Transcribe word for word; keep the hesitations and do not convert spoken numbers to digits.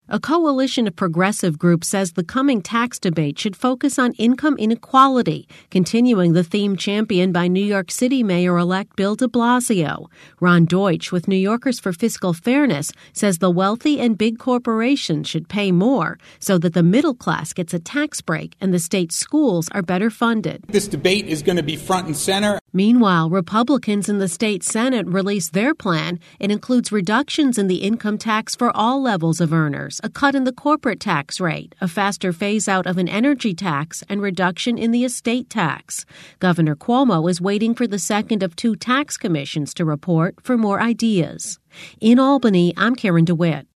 A coalition of progressive groups says the coming tax debate should focus on income inequality, continuing the theme championed by New York City Mayor-elect Bill de Blasio. Ron Deutsch with New Yorkers for Fiscal Fairness says the wealthy and big corporations should pay more so that the middle class gets a tax break and the state's schools are better funded. This debate is going to be front and center. Meanwhile, Republicans in the state Senate released their plan. It includes reductions in the income tax for all levels of earners, a cut in the corporate tax rate, a faster phase-out of an energy tax, and reduction in the estate tax. Governor Cuomo is waiting for the second of two tax commissions to report for more ideas. In Albany, I'm Karen DeWitt.